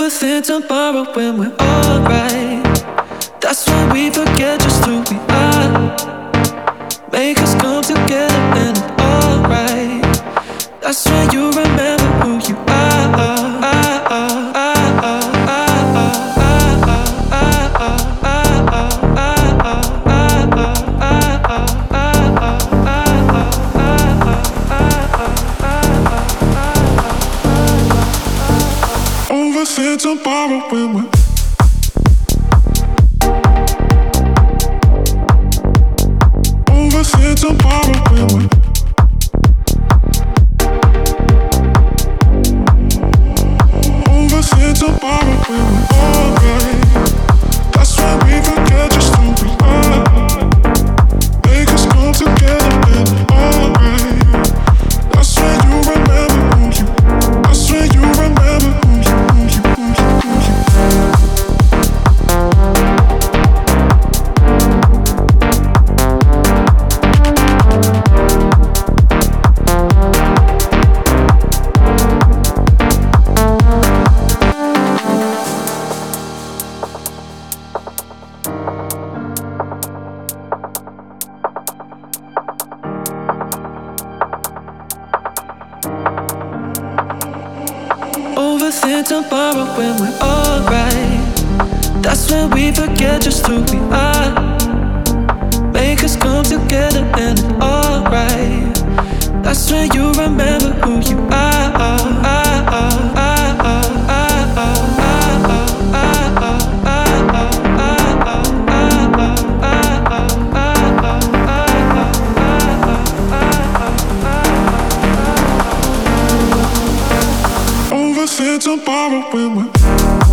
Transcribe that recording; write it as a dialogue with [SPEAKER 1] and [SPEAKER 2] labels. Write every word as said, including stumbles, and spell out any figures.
[SPEAKER 1] Overthink tomorrow when we're alright. That's when we forget just who we are. Make us come together and it's alright. That's when you remember who you are. Overthink tomorrow when we're Overthink tomorrow when we're Overthink tomorrow when we're alright. That's when we forget just who we are. Make us come together and it's alright. That's when you remember who you. That's when you remember who you, who you, who you, who you. Overthink tomorrow when we're alright. That's when we forget just who we are. Make us come together and it's alright. That's when you remember who you are. Overthink tomorrow when we're